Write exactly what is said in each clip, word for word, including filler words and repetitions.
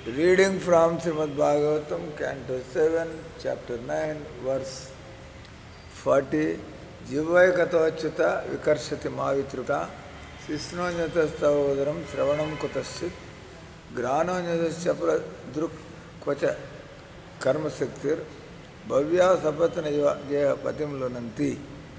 Reading from Srimad Bhagavatam, Canto seven, Chapter nine, verse forty. Jivvaikato achyuta vikarshati mavitruta sisnonyatastavodaram sravanam kutaschit granonyatasya druk kvacha karma saktir bhavya sapatana geha patim lunanti.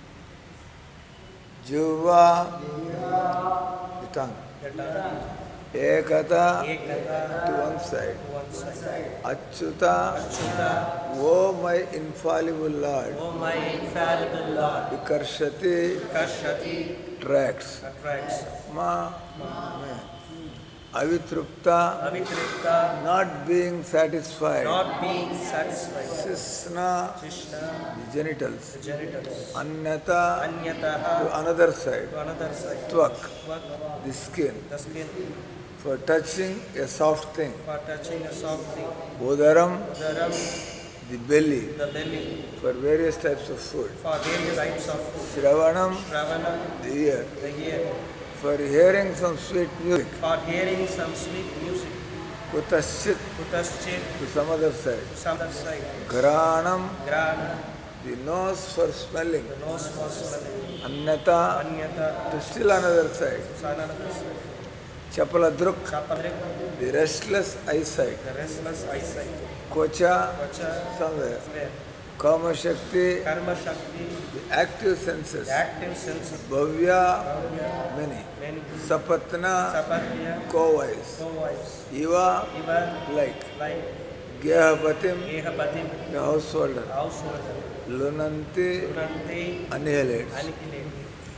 Jivva, the tongue. Ekata, to one side. Achyuta, O my infallible Lord. O my infallible Lord. Vikarshati, Vikarshati, tracks. attracts. Ma, me. Avitrupta, Avitripta, not being satisfied. not being satisfied. Sisna, Sishna, the genitals. the genitals. Anyata, Anyataha, to another side. to another side. Tvak, Twak, the skin. the skin. For touching a soft thing. For touching a soft thing. Udaram, Udaram, the belly. the belly. For various types of food. For various types of food. Shravanam, Shravanam, the ear. the ear. For hearing some sweet music. For hearing some sweet music. Kutaschit, Kutaschit, to some other side. to some other side. Granam, Grana, the nose for smelling. the nose for smelling. Anyata, Anyata, to still another side. to another side. Chapaladruk, Chapadrik, the restless eyesight. the restless eyesight. Kocha, Vacha, somewhere. where? Kama Shakti, Karma Shakti, the active senses. the active senses. Bhavya, Bhavya, many. many. Sapatna, Sapatya, co-wise. co-wives. Iva, Iva, like. like. Gehapatim, Gehapatim, the householder. householder. Lunanti, Lunanti, annihilates. annihilate.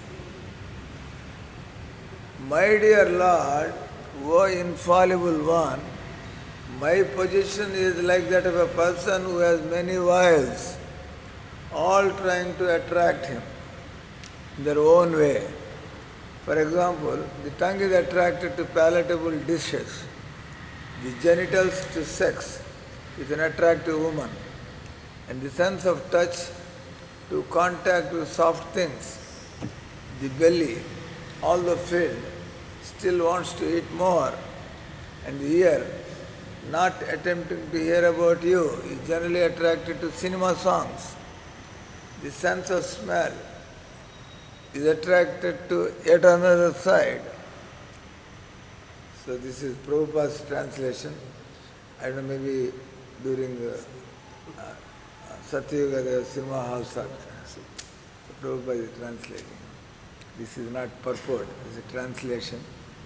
My dear Lord, O infallible one, my position is like that of a person who has many wives, all trying to attract him in their own way. For example, the tongue is attracted to palatable dishes, the genitals to sex with an attractive woman, and the sense of touch to contact with soft things. The belly, although filled, still wants to eat more, and the ear, not attempting to hear about you, is generally attracted to cinema songs. The sense of smell is attracted to yet another side. So this is Prabhupada's translation. I don't know, maybe during the uh, uh, Satyuga there was cinema house. So Prabhupada is translating. This is not purport, this is a translation.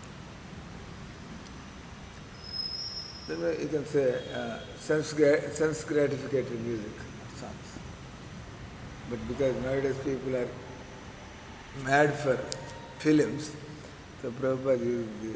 Then you can say uh, sense, sense gratificatory music songs. But because nowadays people are mad for films, so Prabhupada uses the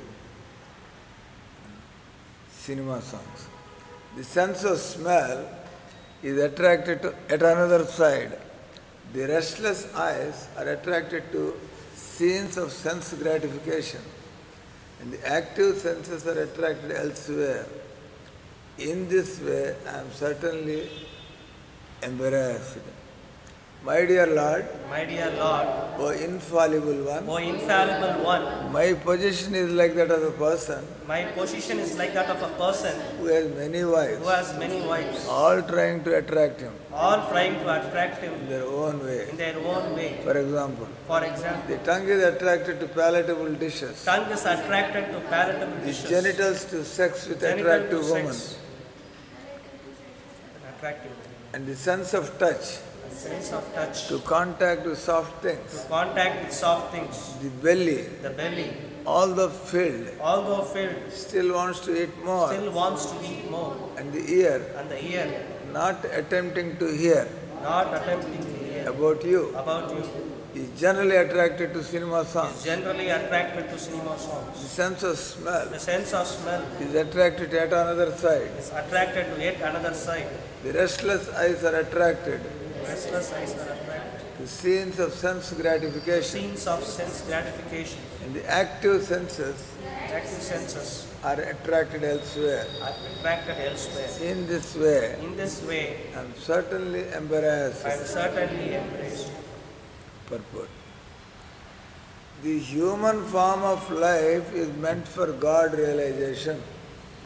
cinema songs. The sense of smell is attracted to at another side. The restless eyes are attracted to scenes of sense gratification, and the active senses are attracted elsewhere. In this way, I am certainly embarrassed. My dear Lord, My dear Lord, O infallible one, O infallible one, my position is like that of a person my position is like that of a person who has many wives, who has many wives, all trying to attract him all trying to attract him in their own way. in their own way. For example, For example, the tongue is attracted to palatable dishes, tongue is attracted to palatable the dishes, genitals to sex with genital attractive to women, sex, attractive, and the sense of touch sense of touch, to contact with soft to things, contact with soft things, the belly, the belly, although filled, although filled, still wants to eat more, still wants to eat more, and the ear, and the ear, not attempting to hear not attempting to hear about you, about you, is generally attracted to cinema is songs. generally attracted to cinema The songs. sense of smell The sense of smell is attracted to yet another side. is attracted to yet another side. The restless eyes are attracted Restless eyes are attracted to scenes of sense to gratification, scenes of sense gratification. and the active senses Active senses are attracted elsewhere. are attracted elsewhere. In this way, In this way, I am certainly embarrassed. I am certainly embraced. Purport. The human form of life is meant for God realization.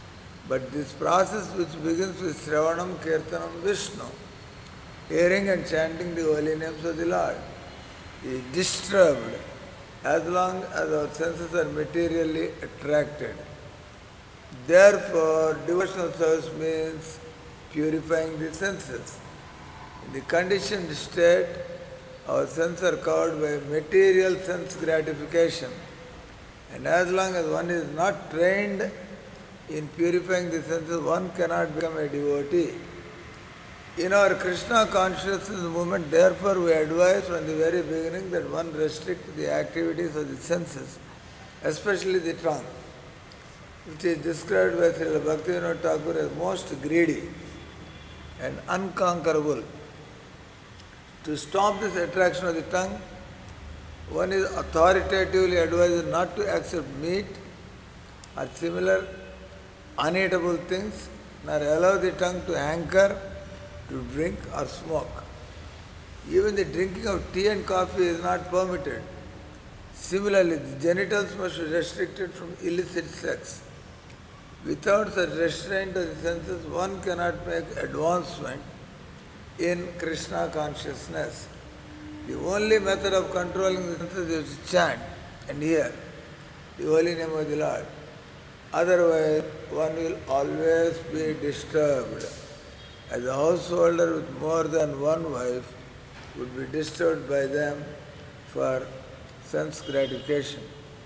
But this process which begins with Shravanam Kirtanam Vishnu, hearing and chanting the holy names of the Lord, is disturbed as long as our senses are materially attracted. Therefore, devotional service means purifying the senses. In the conditioned state, our senses are covered by material sense gratification. And as long as one is not trained in purifying the senses, one cannot become a devotee. In our Krishna consciousness movement, therefore, we advise from the very beginning that one restrict the activities of the senses, especially the tongue, which is described by Srila Bhaktivinoda Thakur as most greedy and unconquerable. To stop this attraction of the tongue, one is authoritatively advised not to accept meat or similar uneatable things, nor allow the tongue to hanker to drink or smoke. Even the drinking of tea and coffee is not permitted. Similarly, the genitals must be restricted from illicit sex. Without such restraint of the senses, one cannot make advancement in Krishna consciousness. The only method of controlling the senses is to chant and hear the holy name of the Lord. Otherwise, one will always be disturbed. As a householder with more than one wife would be disturbed by them for sense gratification.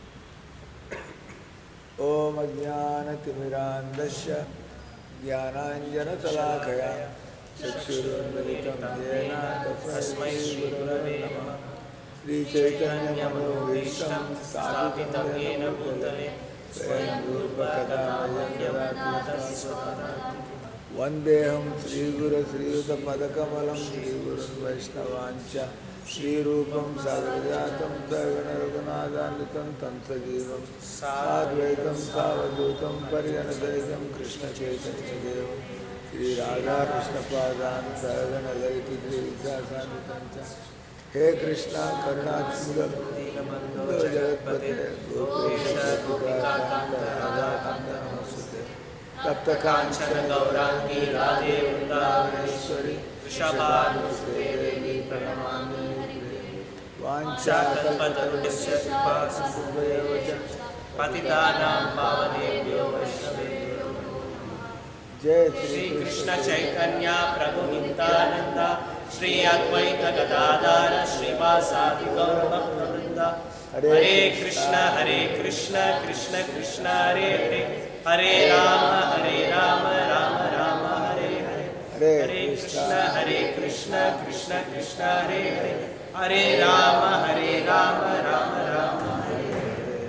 Om Ajnana Timirandasya Jnananjana Salakaya Chakshurunmilitam Yena Tasmai Shri Gurave Namah Sri Chaitanya Manobhishtam Sthapitam Yena Bhutale Swayam Rupa Kadamaya Dadati Swaswata Vandeham Sri Guru Sri Yuta Padakamalam Sri Gurun Vaishnavancha Sri Rupam Sagrajatam Sagana Raghunathanvitam Tam Sajivam Sadvaitam Savadutam Pariyanasahitam Krishna Chaitanya Devam Sri Radha Krishna Padan Sagana Lalita Sri Visasanvitam He Krishna Karunatsimudam Dino Jagatpate Gopesha Gopika Kanta Radha Kanta Namasute Tapta Kanchana Gaurangi Radhe Vrindavaneshwari Vrishabhanusude Devi Pranamami Vancha Kalpatarusya Kripa Sindhubhaya Patitanam Pavanebhyo Vaishnavebhyo Jai Shri Krishna Chaitanya Prabhu Nityananda Shri Advaita Gadadhara Srivasadi Gaura Bhakta Vrinda Hare Krishna Hare Krishna Krishna Krishna Hare Hare Hare Rama Hare Rama Rama Rama Hare Hare Hare Krishna Hare Krishna Krishna Krishna Hare Hare Hare Rama Hare Rama Rama Rama Hare Hare.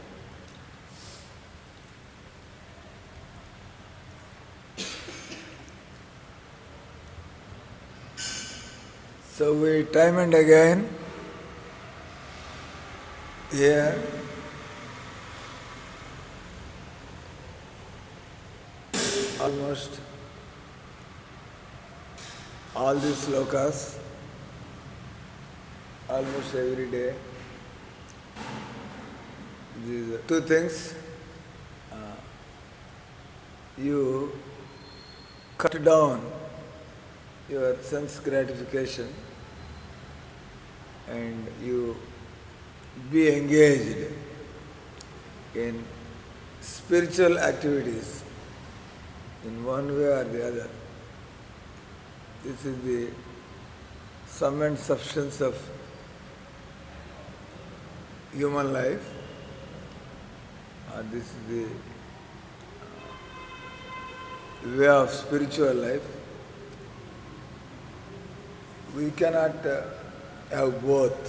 So we time and again here almost all these slokas almost every day. These two things. Uh, you cut down your sense gratification and you be engaged in spiritual activities in one way or the other. This is the sum and substance of human life. Uh, this is the uh, way of spiritual life. We cannot uh, have both.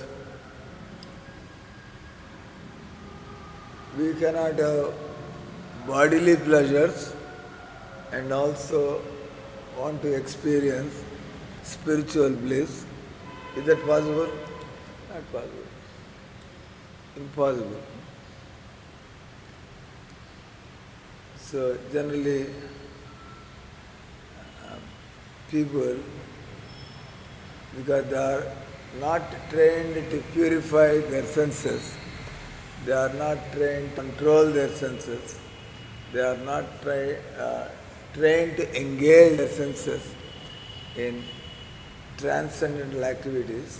We cannot have bodily pleasures and also want to experience spiritual bliss. Is that possible? Not possible. Impossible. So generally, uh, people, because they are not trained to purify their senses, they are not trained to control their senses, They are not try, uh, trained to engage their senses in transcendental activities.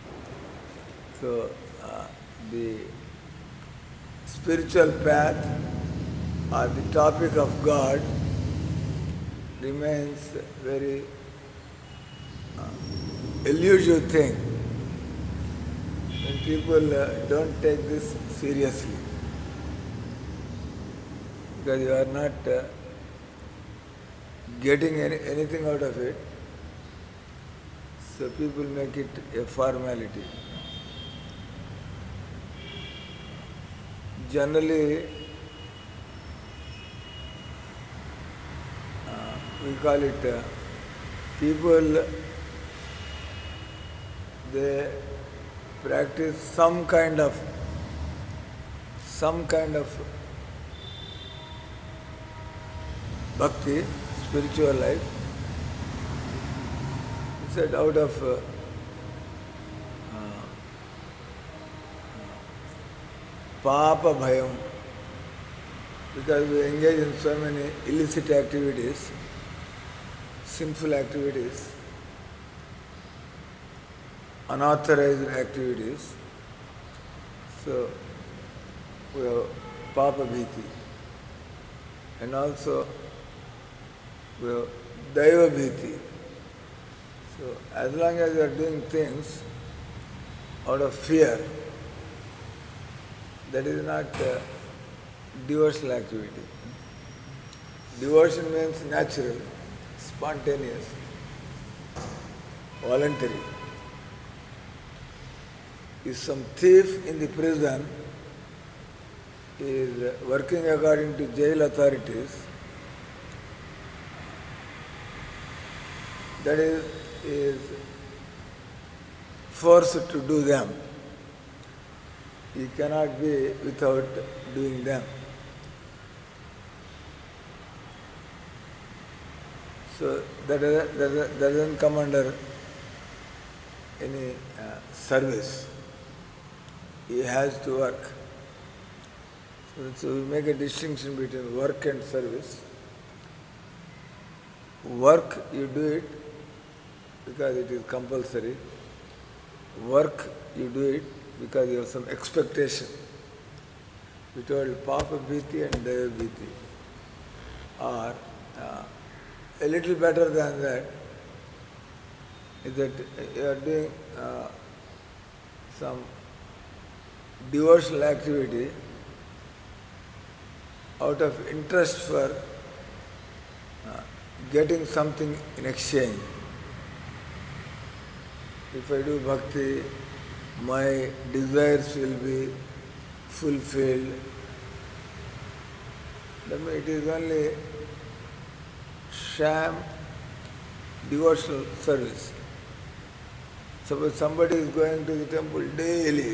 So uh, the spiritual path or the topic of God remains very uh, elusive thing when people uh, don't take this seriously, because you are not uh, getting any, anything out of it, so people make it a formality. Generally, uh, we call it uh, people, they practice some kind of some kind of bhakti, spiritual life. He said out of uh, uh, papa bhayam, because we engage in so many illicit activities, sinful activities, unauthorized activities. So we have papa bhiti, and also we have daiva bhiti. So as long as you are doing things out of fear, that is not uh, devotional activity. Devotion means natural, spontaneous, voluntary. If some thief in the prison is working according to jail authorities, that is, is forced to do them. He cannot be without doing them. So that, that, that doesn't come under any uh, service. He has to work. So, so we make a distinction between work and service. Work, you do it because it is compulsory. Work, you do it because you have some expectation. We told Papa Bhiti and Daya Bhiti. Or uh, a little better than that is that you are doing uh, some devotional activity out of interest for uh, getting something in exchange. If I do bhakti, my desires will be fulfilled. That means it is only sham devotional service. Suppose somebody is going to the temple daily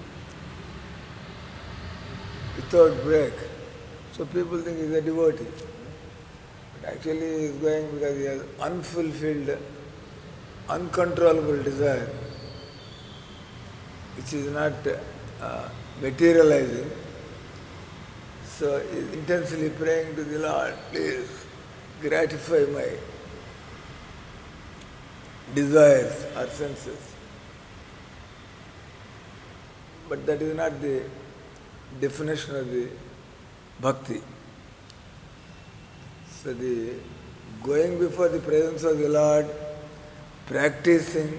without break, so people think he is a devotee. But actually he is going because he has unfulfilled, uncontrollable desire, which is not uh, materializing. So he is intensely praying to the Lord, please gratify my desires or senses. But that is not the definition of the bhakti. So the going before the presence of the Lord, practicing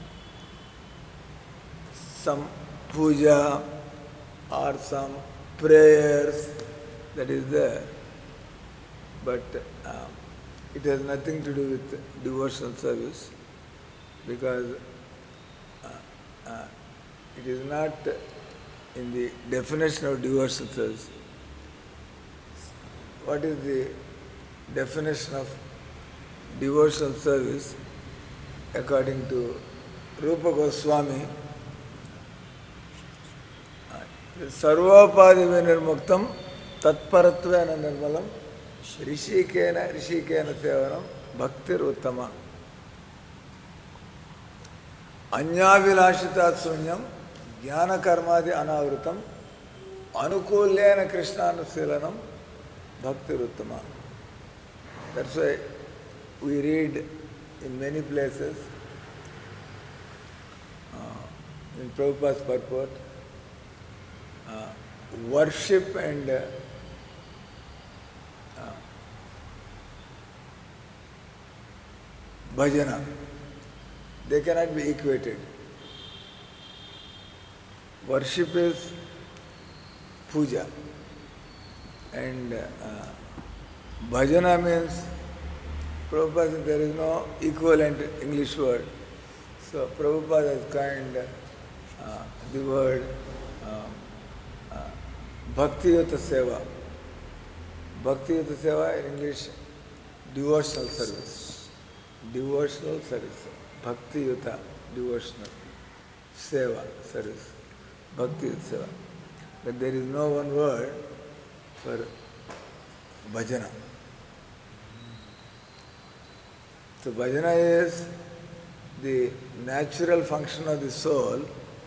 some puja or some prayers, that is there. But um, it has nothing to do with devotional service, because uh, uh, it is not in the definition of devotional service. What is the definition of devotional service according to Rupa Goswami? Sarvopadi vinirmuktam tatparatvena nirmalam rishikena rishikena sevanam bhaktir uttama anyavilashita sunyam jnana karmadi anavrutam anukulyena krishnanusilanam Bhakti Uttama. That's why we read in many places uh, in Prabhupada's purport, uh, worship and uh, uh, bhajana, they cannot be equated. Worship is puja, and uh, bhajana means, Prabhupada said there is no equivalent English word. So Prabhupada has coined uh, the word um, uh, Bhakti Yuta Seva. Bhakti Yuta Seva in English, devotional service. Devotional service. Bhakti Yuta, devotional. Seva, service. Bhakti Yuta Seva. But there is no one word for bhajana. So bhajana is the natural function of the soul.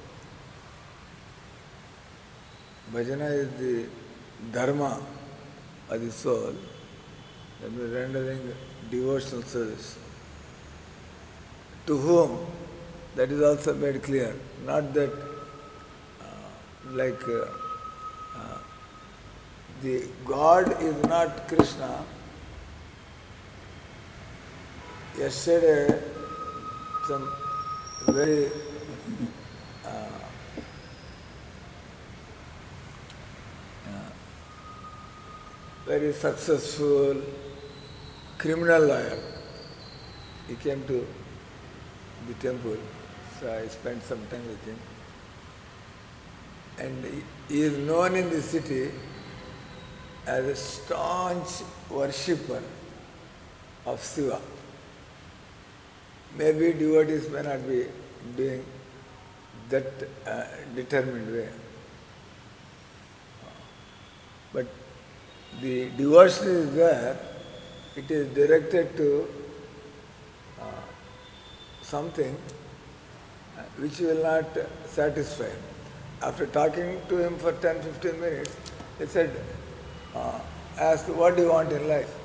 Bhajana is the dharma of the soul, that means rendering devotional service. To whom? That is also made clear. Not that uh, like uh, uh, the God is not Krishna. Yesterday, some very uh, uh, very successful criminal lawyer, he came to the temple, so I spent some time with him. And he, he is known in the city as a staunch worshipper of Shiva. Maybe devotees may not be doing that uh, determined way. But the devotion is there, it is directed to uh, something uh, which will not satisfy him. After talking to him for ten to fifteen minutes, he said, uh, ask, what do you want in life?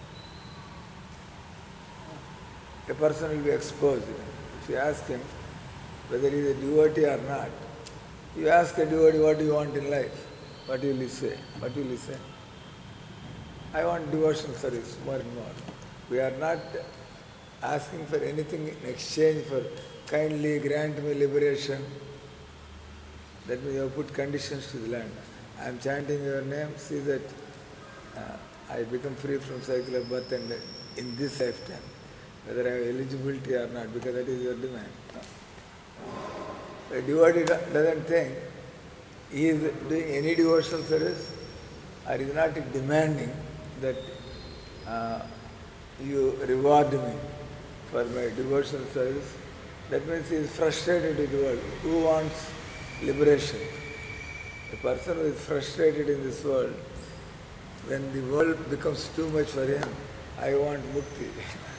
A person will be exposed. If you ask him whether he is a devotee or not, you ask a devotee, what do you want in life? What will he say? What will he say? I want devotional service, more and more. We are not asking for anything in exchange for kindly grant me liberation. That means you have put conditions to the land. I am chanting your name, see that uh, I become free from cycle of birth and in this lifetime, whether I have eligibility or not, because that is your demand. A devotee doesn't think he is doing any devotional service or is not demanding that uh, you reward me for my devotional service. That means he is frustrated with the world. Who wants liberation? A person who is frustrated in this world, when the world becomes too much for him, I want mukti.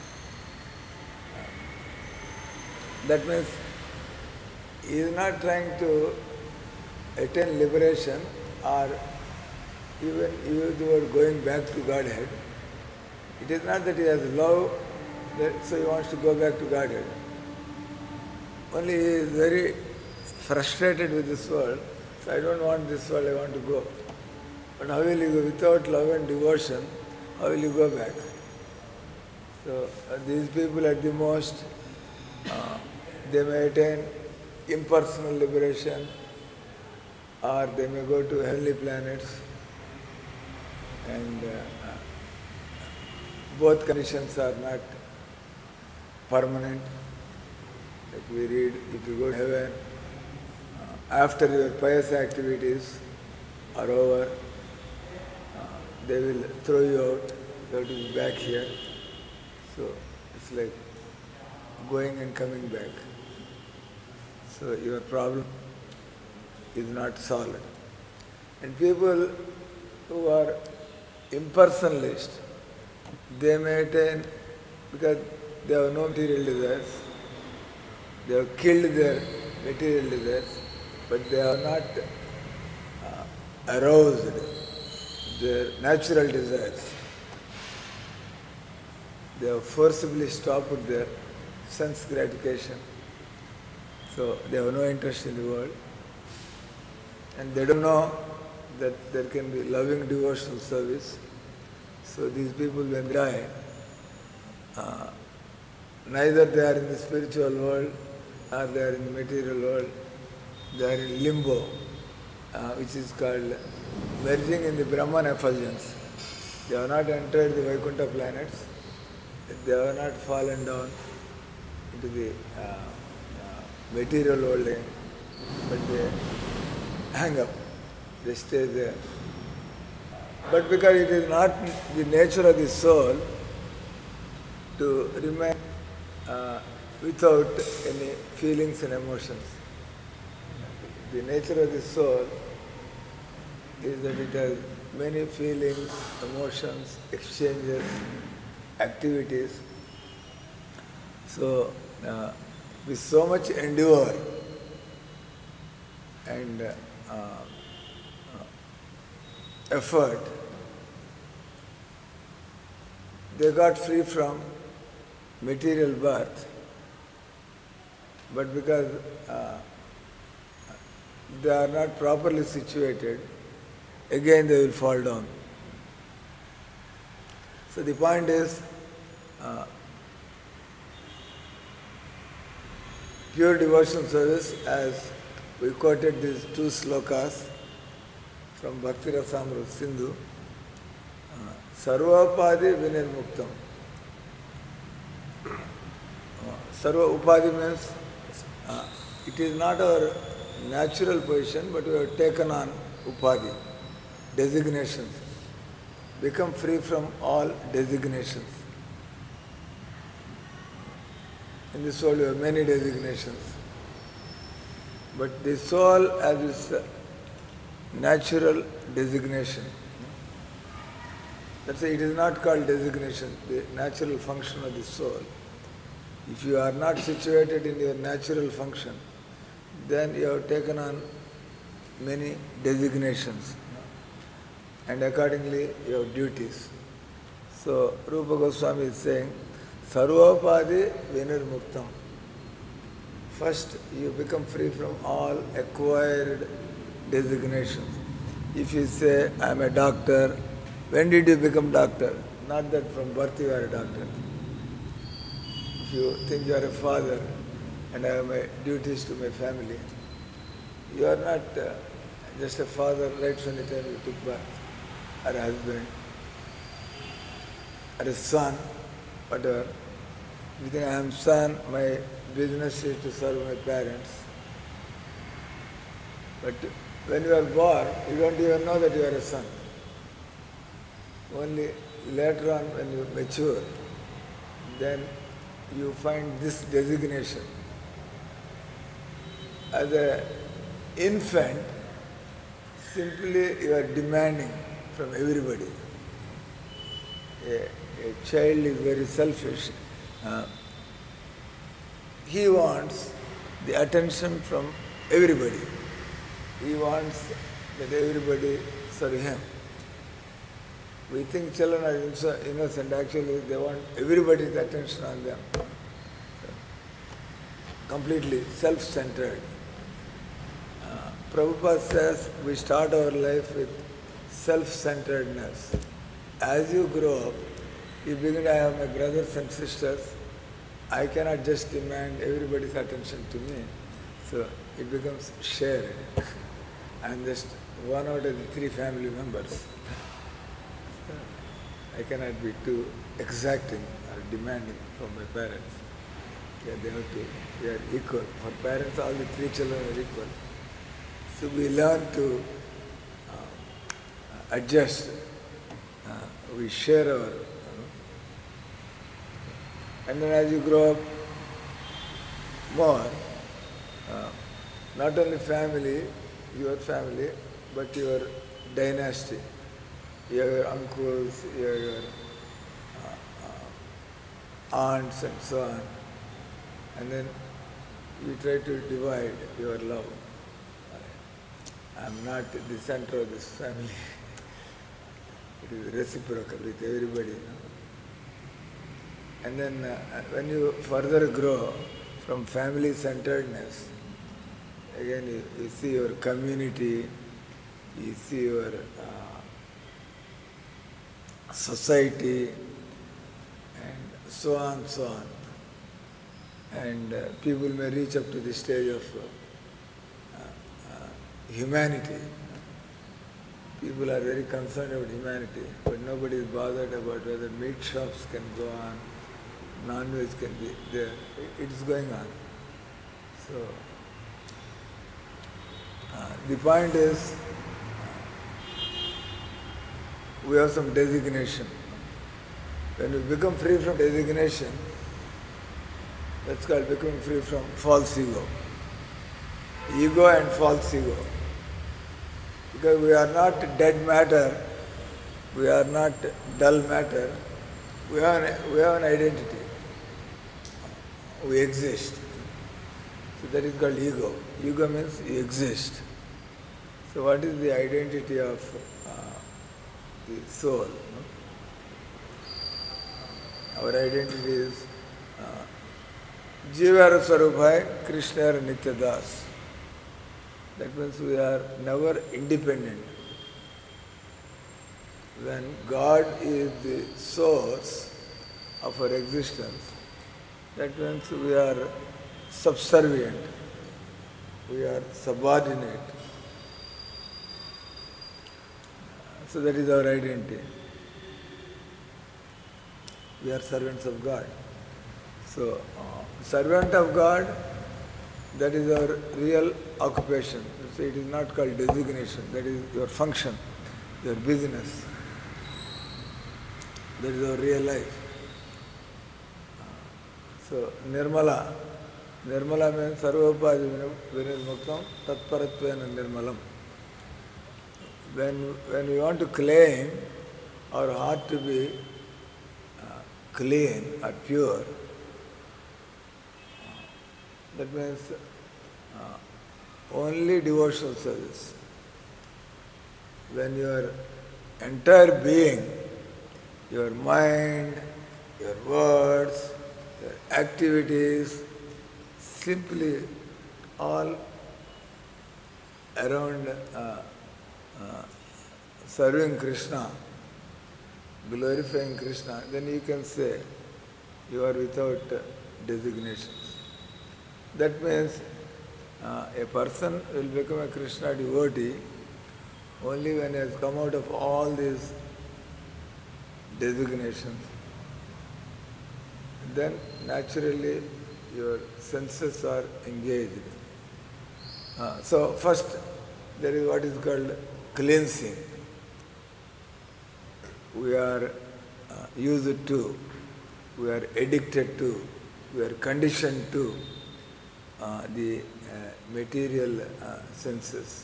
That means he is not trying to attain liberation or even use the word going back to Godhead. It is not that he has love, that, so he wants to go back to Godhead. Only he is very frustrated with this world, so I don't want this world, I want to go. But how will you go? Without love and devotion, how will you go back? So uh, these people at the most, uh, they may attain impersonal liberation or they may go to heavenly planets, and uh, uh, both conditions are not permanent. Like we read, if you go to heaven, uh, after your pious activities are over, uh, they will throw you out, you have to be back here. So it's like going and coming back. So your problem is not solved. And people who are impersonalist, they may attain, because they have no material desires, they have killed their material desires, but they are not uh, aroused. their natural desires. They have forcibly stopped their sense gratification. So they have no interest in the world. And they don't know that there can be loving devotional service. So these people, when they die, uh, neither they are in the spiritual world or they are in the material world. They are in limbo, uh, which is called merging in the Brahman effulgence. They have not entered the Vaikuntha planets. They have not fallen down into the uh, uh, material world again, but they hang up. They stay there. But because it is not the nature of the soul to remain uh, without any feelings and emotions. The nature of the soul is that it has many feelings, emotions, exchanges, activities. So, uh, with so much endeavor and uh, uh, effort, they got free from material birth, but because uh, they are not properly situated, again they will fall down. So the point is, uh, pure devotional service, as we quoted these two slokas from Bhakti Rasamrita Sindhu, uh, Sarvapadi Vinirmuktam. Uh, Sarva Upadi means uh, it is not our natural position, but we have taken on Upadi, designations. Become free from all designations. In this world, we have many designations. But the soul has its natural designation. That's why it is not called designation, the natural function of the soul. If you are not situated in your natural function, then you have taken on many designations. And accordingly, you have duties. So, Rupa Goswami is saying, Sarvapadi Vinirmuktam. First, you become free from all acquired designations. If you say, I am a doctor, when did you become doctor? Not that from birth you are a doctor. If you think you are a father and I have my duties to my family, you are not uh, just a father right from the time you took birth, or a husband, or a son, whatever. You think I am son, my business is to serve my parents. But when you are born, you don't even know that you are a son. Only later on when you mature, then you find this designation. As an infant, simply you are demanding from everybody. A, a child is very selfish. Uh, he wants the attention from everybody. He wants that everybody serve him. We think children are innocent, actually they want everybody's attention on them. Completely self-centered. Uh, Prabhupada says we start our life with self-centeredness. As you grow up, you begin to have my brothers and sisters. I cannot just demand everybody's attention to me. So it becomes shared. I'm just one out of the three family members. I cannot be too exacting or demanding from my parents. Yeah, they have to, we are equal. For parents, all the three children are equal. So we learn to uh, adjust. Uh, we share our, you know. And then as you grow up more, uh, not only family, your family, but your dynasty. You have your uncles, you have your uh, uh, aunts and so on. And then you try to divide your love. I am not the center of this family. it is reciprocal with everybody. You know? And then uh, when you further grow from family-centeredness, again you, you see your community, you see your uh, society, and so on, so on. And uh, people may reach up to the stage of uh, uh, humanity. People are very concerned about humanity, but nobody is bothered about whether meat shops can go on, non-veg can be there. It is going on. So, uh, the point is, we have some designation. When we become free from designation, that's called becoming free from false ego. Ego and false ego. Because we are not dead matter, we are not dull matter, we have an, we have an identity. We exist. So that is called ego. Ego means you exist. So what is the identity of uh, the soul? No? Our identity is uh, Jivara Swarubhai, Krishna Nityadas. That means we are never independent. When God is the source of our existence, that means we are subservient, we are subordinate. So that is our identity. We are servants of God. So, uh, servant of God, that is our real occupation. So it is not called designation, that is your function, your business. That is our real life. So, Nirmala. Nirmala means Sarvopadi Vinirmuktam Tatparatvena Nirmalam. When, when we want to claim our heart to be uh, clean or pure, that means uh, only devotional service. When your entire being, your mind, your words, your activities, simply all around uh, uh, serving Krishna, glorifying Krishna, then you can say you are without uh, designations. That means uh, a person will become a Krishna devotee only when he has come out of all these designations. Then naturally your senses are engaged. Uh, so first there is what is called cleansing. We are uh, used to, we are addicted to, we are conditioned to uh, the uh, material uh, senses.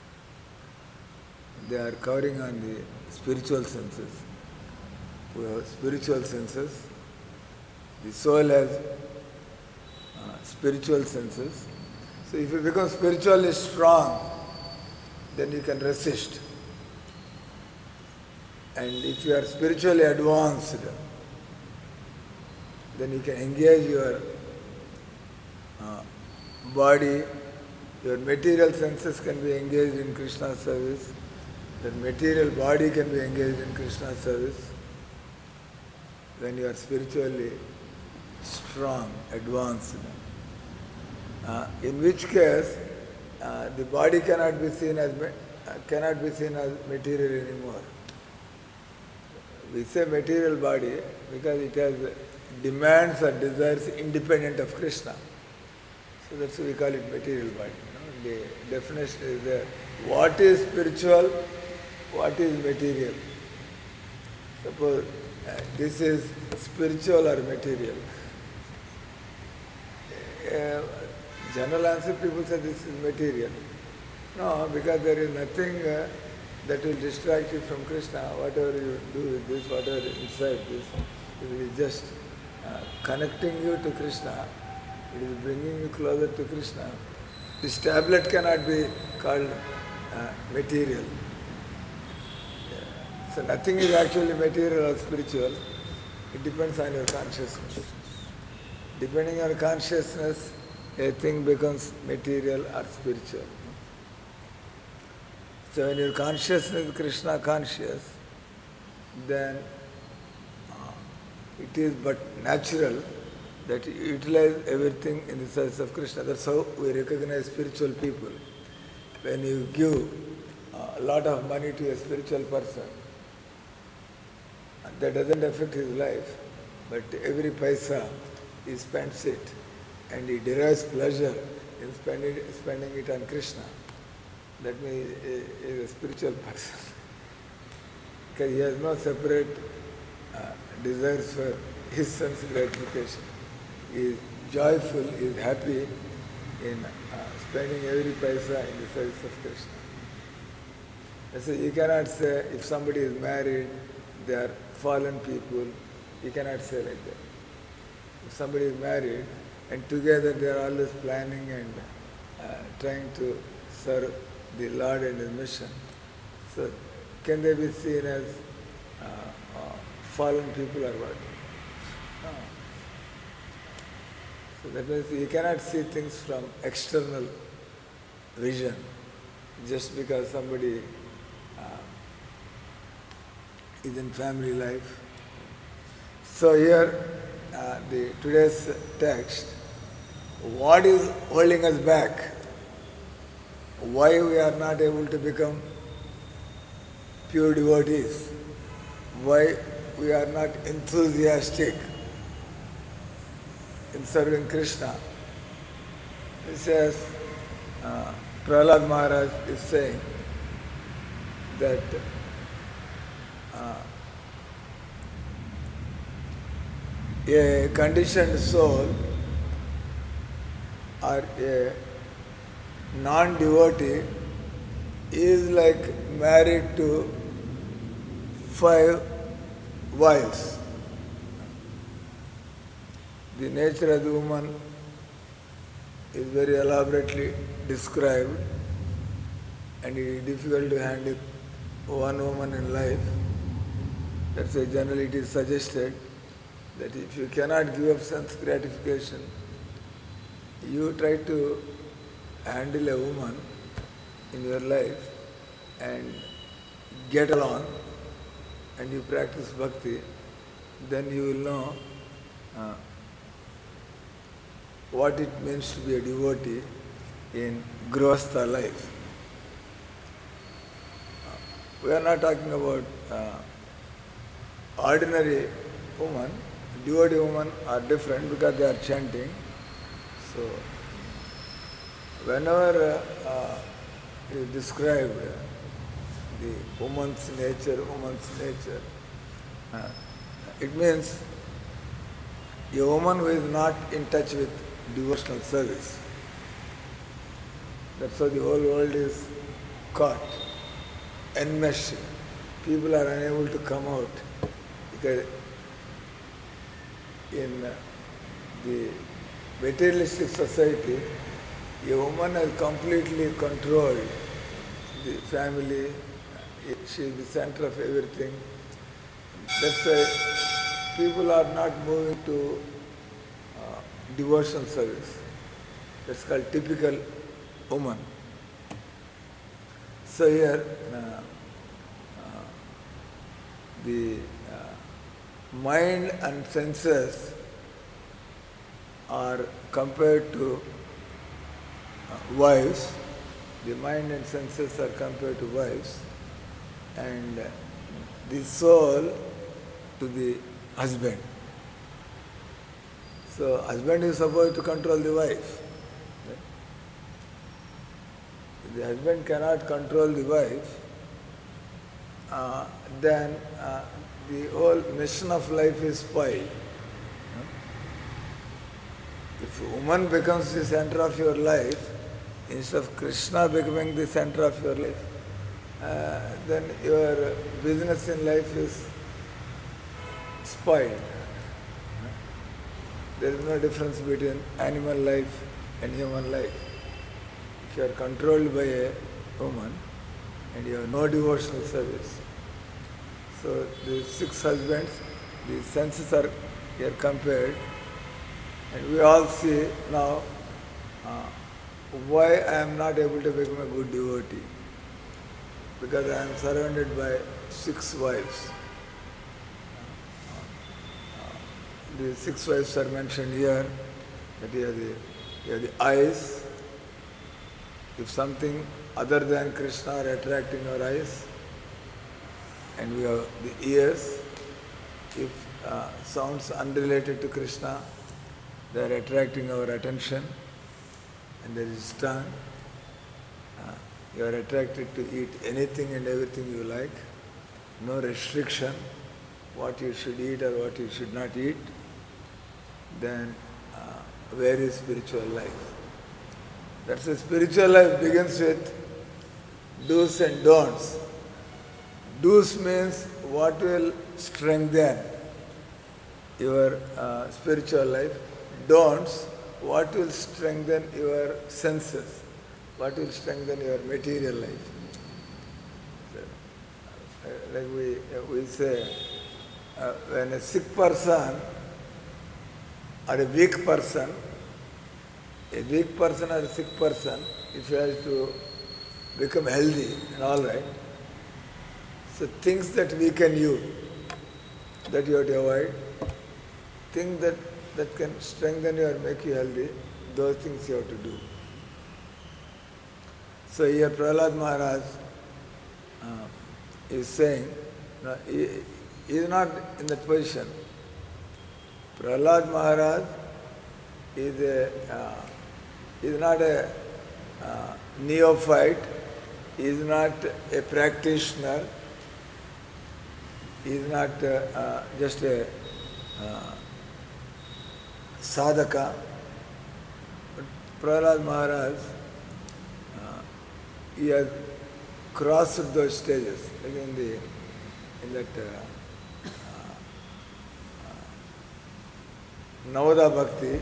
They are covering on the spiritual senses. We have spiritual senses. The soul has uh, spiritual senses. So if you become spiritually strong, then you can resist. And if you are spiritually advanced, then you can engage your uh, body, your material senses can be engaged in Krishna's service, your material body can be engaged in Krishna's service when you are spiritually strong, advanced. Uh, in which case, uh, the body cannot be seen as uh, cannot be seen as material anymore. We say material body because it has demands or desires independent of Krishna. So that's why we call it material body. You know? The definition is there. What is spiritual? What is material? Suppose uh, this is spiritual or material. Uh, general answer, people say this is material. No, because there is nothing uh, that will distract you from Krishna. Whatever you do with this, whatever inside this, it is just uh, connecting you to Krishna. It is bringing you closer to Krishna. This tablet cannot be called uh, material. So nothing is actually material or spiritual. It depends on your consciousness. Depending on consciousness, a thing becomes material or spiritual. So when your consciousness is Krishna conscious, then uh, it is but natural that you utilize everything in the service of Krishna. That's how we recognize spiritual people. When you give uh, a lot of money to a spiritual person, that doesn't affect his life, but every paisa he spends it and he derives pleasure in spending, spending it on Krishna. That means he is a spiritual person because he has no separate uh, desires for his sense gratification. He is joyful, he is happy in uh, spending every paisa in the service of Krishna. So you cannot say if somebody is married, they are fallen people. You cannot say like that. If somebody is married and together they are always planning and uh, trying to serve the Lord and His mission, so can they be seen as uh, uh, fallen people or what? No. So that means you cannot see things from external vision just because somebody uh, is in family life. So here, uh, the today's text, what is holding us back? Why we are not able to become pure devotees? Why we are not enthusiastic in serving Krishna? He says, uh, Prahlad Maharaj is saying that uh, a conditioned soul or a non-devotee is like married to five wives. The nature of the woman is very elaborately described and it is difficult to handle one woman in life. That's why generally it is suggested that if you cannot give up sense gratification, you try to handle a woman in your life and get along and you practice bhakti, then you will know uh, what it means to be a devotee in Grihastha life. Uh, we are not talking about uh, ordinary woman. Devotee women are different because they are chanting. So, whenever uh, uh, you describe uh, the woman's nature, woman's nature, uh, it means a woman who is not in touch with devotional service. That's how the whole world is caught, enmeshed. People are unable to come out because in uh, the materialistic society, a woman has completely controlled the family. She is the center of everything. That's why people are not moving to uh, devotional service. That's called typical woman. So here, uh, uh, the uh, mind and senses are compared to uh, wives. The mind and senses are compared to wives, and uh, the soul to the husband. So husband is supposed to control the wife. If the husband cannot control the wife, uh, then uh, the whole mission of life is spoiled. If a woman becomes the center of your life, instead of Krishna becoming the center of your life, uh, then your business in life is spoiled. There is no difference between animal life and human life. If you are controlled by a woman and you have no devotional service, So the six husbands, the senses are here compared, and we all see now uh, why I am not able to become a good devotee. Because I am surrounded by six wives. The six wives are mentioned here. That you have the, you have the eyes. If something other than Krishna are attracting our eyes, and we have the ears. If uh, sounds unrelated to Krishna, they are attracting our attention. And there is tongue. Uh, you are attracted to eat anything and everything you like. No restriction, what you should eat or what you should not eat. Then uh, where is spiritual life? That's why spiritual life begins with do's and don'ts. Do's means what will strengthen your uh, spiritual life. Don'ts, what will strengthen your senses, what will strengthen your material life. So, uh, like we, uh, we say, uh, when a sick person or a weak person, a weak person or a sick person, if he has to become healthy and all right, so things that weaken you, that you have to avoid, things that, that can strengthen you or make you healthy, those things you have to do. So here Prahlad Maharaj uh, is saying, no, he, he is not in that position. Prahlad Maharaj is a uh, is not a uh, neophyte, is not a practitioner, is not uh, uh, just a uh, sadhaka. But Prahlad Maharaj, uh, he has crossed those stages. Like in the in that uh, Navada Bhakti,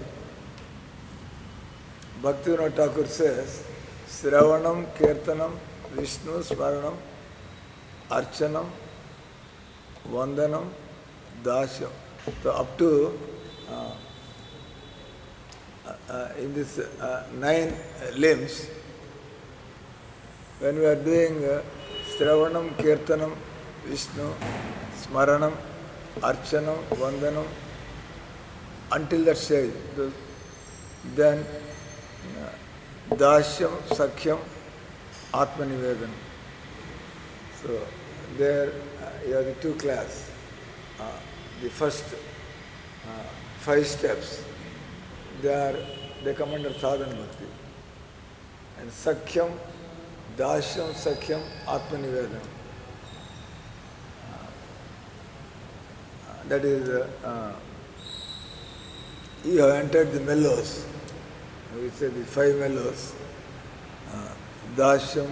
Bhaktivinoda Thakur says, Sravanam, Kirtanam, Vishnu, Smaranam, Archanam, Vandanam, Dashyam. So up to uh, uh, in this uh, nine limbs, when we are doing uh, Sravanam, Kirtanam, Vishnu, Smaranam, Archanam, Vandanam, until that stage, then uh, Dashyam, Sakhyam, Atmanivedanam. So there uh, you have the two classes. Uh, the first uh, five steps, they are they come under sadhana bhakti. And Sakhyam, Dashyam, Sakhyam, Atmanivedanam. Uh, that is, uh, uh, you have entered the mellows. We say the five mellows. Uh, Dashyam,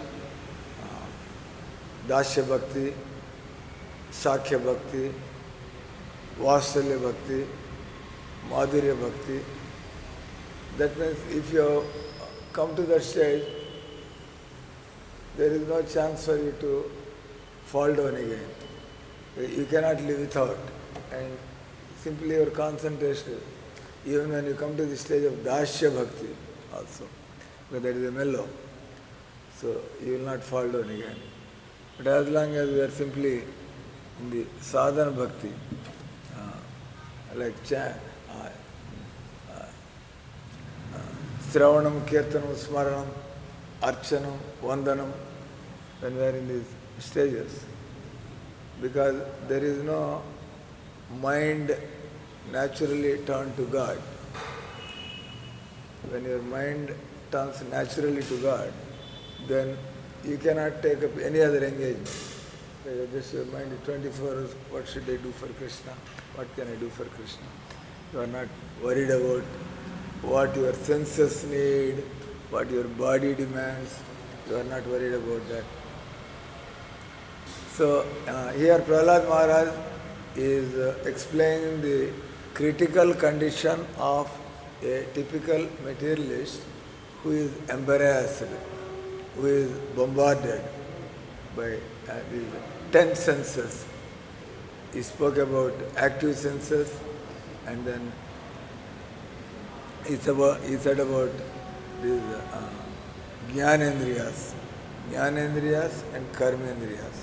uh, Dashya Bhakti, Sakhya Bhakti, Vasalya Bhakti, Madhurya Bhakti. That means if you come to that stage, there is no chance for you to fall down again. You cannot live without. And simply your concentration, even when you come to the stage of Dashya Bhakti also, because that is a mellow, so you will not fall down again. But as long as we are simply in the sadhana bhakti, uh, like chant, uh, Sravanam, Kirtanam, Smaranam, Archanam, Vandanam, when we are in these stages. Because there is no mind naturally turned to God. When your mind turns naturally to God, then you cannot take up any other engagement. Like just your mind is twenty-four hours, what should I do for Krishna? What can I do for Krishna? You are not worried about what your senses need, what your body demands. You are not worried about that. So uh, here Prahlad Maharaj is uh, explaining the critical condition of a typical materialist who is embarrassed, who is bombarded by uh, these ten senses. he spoke about active senses, and then he said about, he said about these uh, jnanendriyas, jnanendriyas and karmendriyas.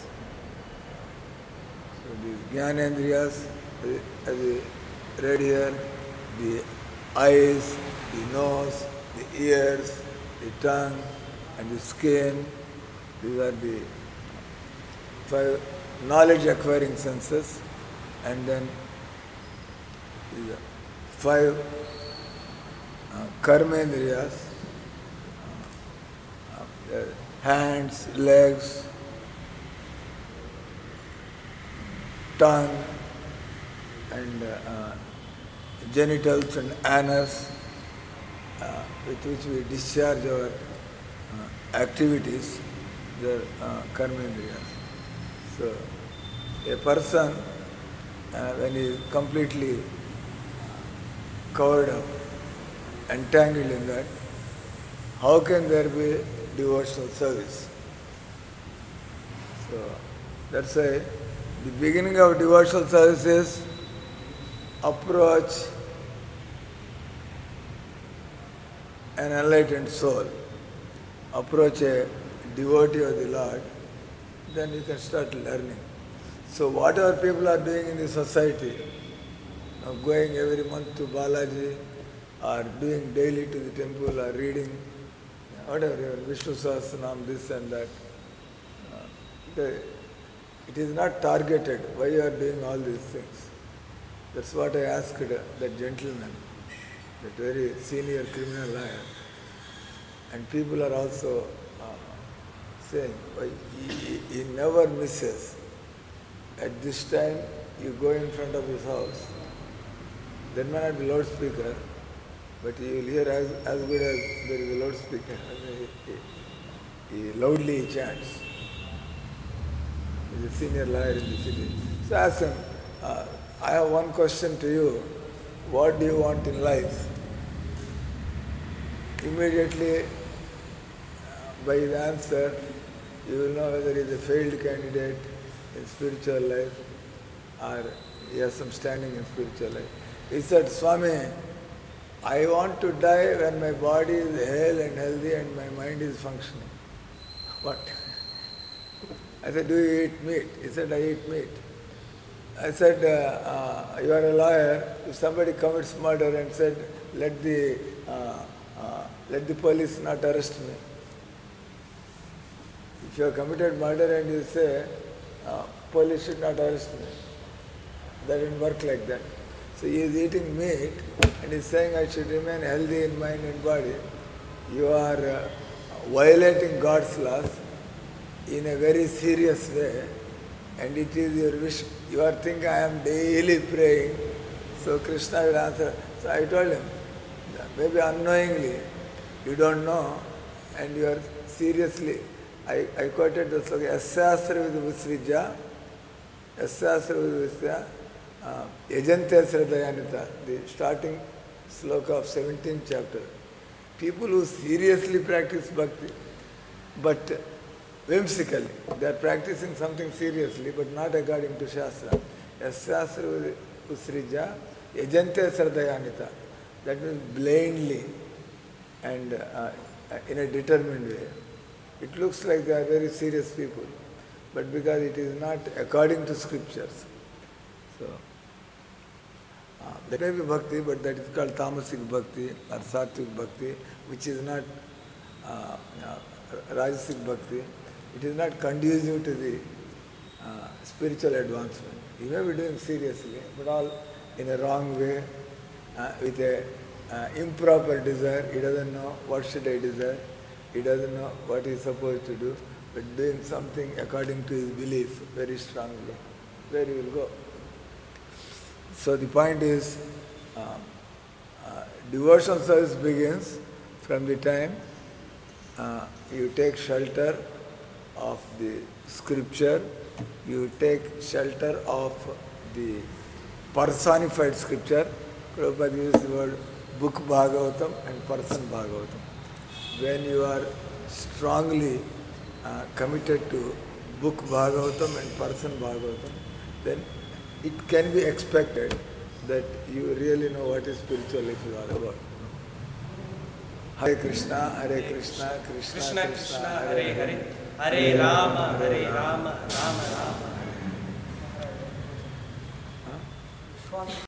So these jnanendriyas, uh, as we read here, the eyes, the nose, the ears, the tongue, and the skin. These are the five knowledge acquiring senses, and then these are five uh, karmendriyas, uh, hands, legs, tongue, and uh, uh, genitals and anus, uh, with which we discharge our uh, activities, the uh, karmendriyas. So, a person, uh, when he is completely covered up, entangled in that, how can there be devotional service? So, that's why the beginning of devotional service is approach an enlightened soul, approach a devotee of the Lord, then you can start learning. So whatever people are doing in the society, uh, going every month to Balaji, or doing daily to the temple, or reading, whatever, Vishnu Sahasranam, this and that, uh, the, it is not targeted why you are doing all these things. That's what I asked uh, that gentleman, that very senior criminal lawyer. And people are also uh, saying, why he, he, he never misses. At this time, you go in front of his house, there may not be loudspeaker, but you will hear as, as good as there is a loudspeaker. He, he, he loudly chants. He is a senior lawyer in the city. So I asked him, uh, I have one question to you. What do you want in life? Immediately, by his answer, you will know whether he is a failed candidate in spiritual life or he has some standing in spiritual life. He said, Swami, I want to die when my body is hale and healthy and my mind is functioning. What? I said, do you eat meat? He said, I eat meat. I said, uh, uh, you are a lawyer. If somebody commits murder and said, let the, uh, uh, let the police not arrest me. If you have committed murder and you say, uh, police should not arrest me, that didn't work like that. So he is eating meat and he is saying I should remain healthy in mind and body. You are uh, violating God's laws in a very serious way, and it is your wish. You are thinking I am daily praying, so Krishna will answer. So I told him, maybe unknowingly, you don't know, and you are seriously. I, I quoted the slogan, Yasyastra Vidvusvidya, Yasyastra Vidvusvidya, Yajante Sradayanita, the starting sloka of seventeenth chapter. People who seriously practice bhakti, but whimsically, they are practicing something seriously, but not according to Shastra. Yasyastra Usrija, Yajante Sradayanita. That means blindly and uh, in a determined way. It looks like they are very serious people, but because it is not according to scriptures. So, uh, that may be bhakti, but that is called tamasic bhakti or sattvic bhakti, which is not uh, uh, rajasic bhakti. It is not conducive to the uh, spiritual advancement. He may be doing seriously, but all in a wrong way, uh, with a uh, improper desire. He doesn't know what should I desire. He doesn't know what he is supposed to do, but doing something according to his belief very strongly. Where he will go. So the point is, um, uh, devotional service begins from the time uh, you take shelter of the scripture, you take shelter of the personified scripture. Prabhupada uses the word book Bhagavatam and person Bhagavatam. When you are strongly uh, committed to book Bhagavatam and person Bhagavatam, then it can be expected that you really know what is spirituality is all about. Hare Krishna, Hare Krishna, Krishna Krishna Krishna, Krishna, Hare Hare Hare, Hare, Hare Rama, Hare Rama, Rama Rama. Huh?